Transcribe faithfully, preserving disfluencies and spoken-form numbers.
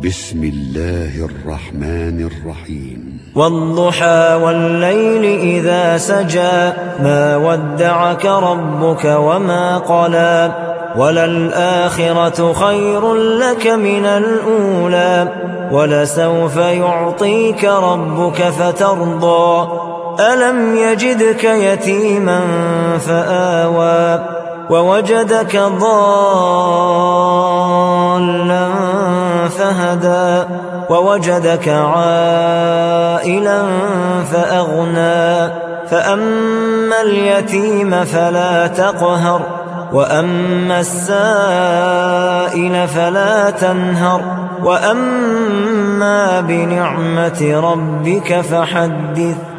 بسم الله الرحمن الرحيم والضحى والليل إذا سجى ما ودعك ربك وما قلى وللآخرة خير لك من الأولى ولسوف يعطيك ربك فترضى ألم يجدك يتيما فآوى ووجدك ضالا فهدى ووجدك عائلا فأغنى فأما اليتيم فلا تقهر وأما السائل فلا تنهر وأما بنعمة ربك فحدث